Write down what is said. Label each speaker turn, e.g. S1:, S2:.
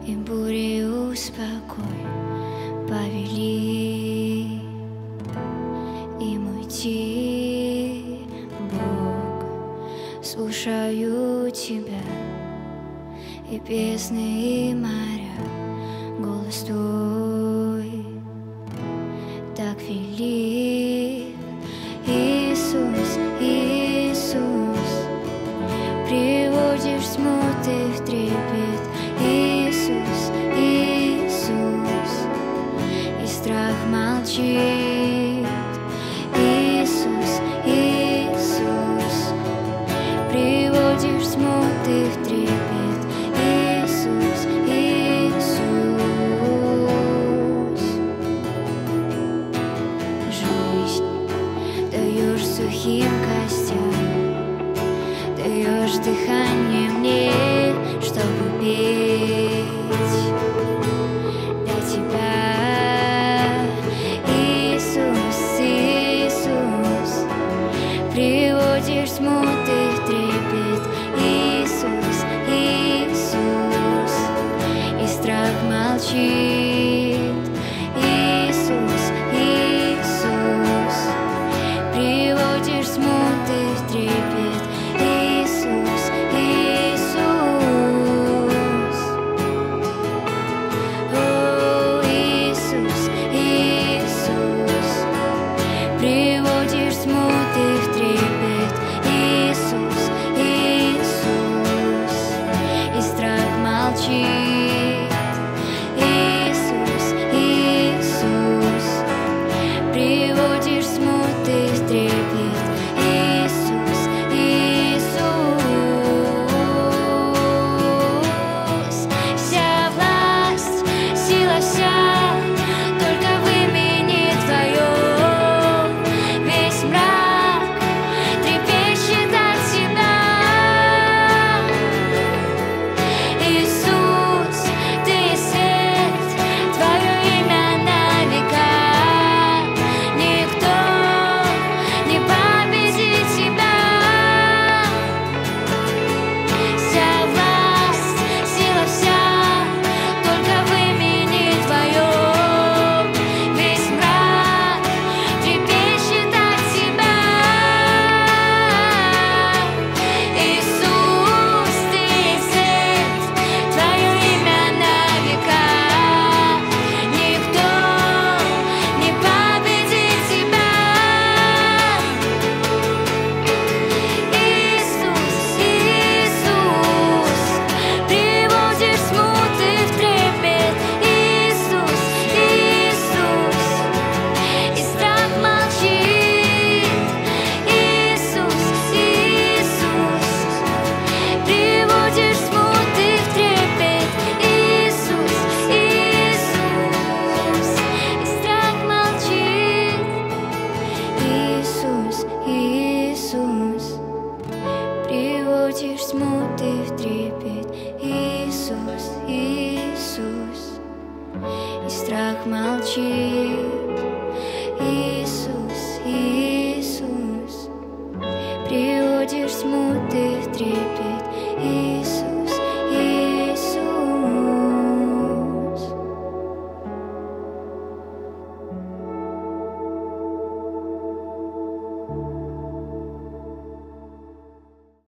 S1: и бури успокой, повели им уйти, Бог. Слушаю тебя, и бездны, и моря, голос твой так велик. Иисус, Иисус, приводишь смуты в трепет. Иисус, Иисус, и страх молчит. Иисус, Иисус, приводишь смуты в трепет. Иисус, Иисус, жизнь даешь сухим костям, даешь дыхание мне, чтобы петь для тебя. Иисус, Иисус, приводишь смуты в трепет. Иисус, Иисус, и страх молчит. Иисус, Иисус, приводишь смуты в трепет. Иисус, Иисус, о, Иисус, Иисус, приводишь смуты в трепет. Иисус, Иисус, и страх молчит. Иисус, Иисус, приводишь смуты в трепет. Иисус, Иисус, вся власть, сила вся только в имени Твоем. Весь мрак трепещет от Тебя. Иисус, Ты свет, Твое имя на века. Никто не победит Тебя. Вся власть, сила вся только в имени Твоем. Весь мрак трепещет от Тебя. Иисус, Ты свет, Твое имя на века. Никто не победит Тебя. Иисус, Иисус, приводишь смуты в трепет. Иисус, Иисус, и страх молчит. Иисус, Иисус, приводишь смуты в трепет. Иисус, Иисус, и страх молчит. Иисус, Иисус, приводишь смуты в трепет. Иисус, Иисус, и страх молчит. Иисус, Иисус, приводишь смуты в трепет.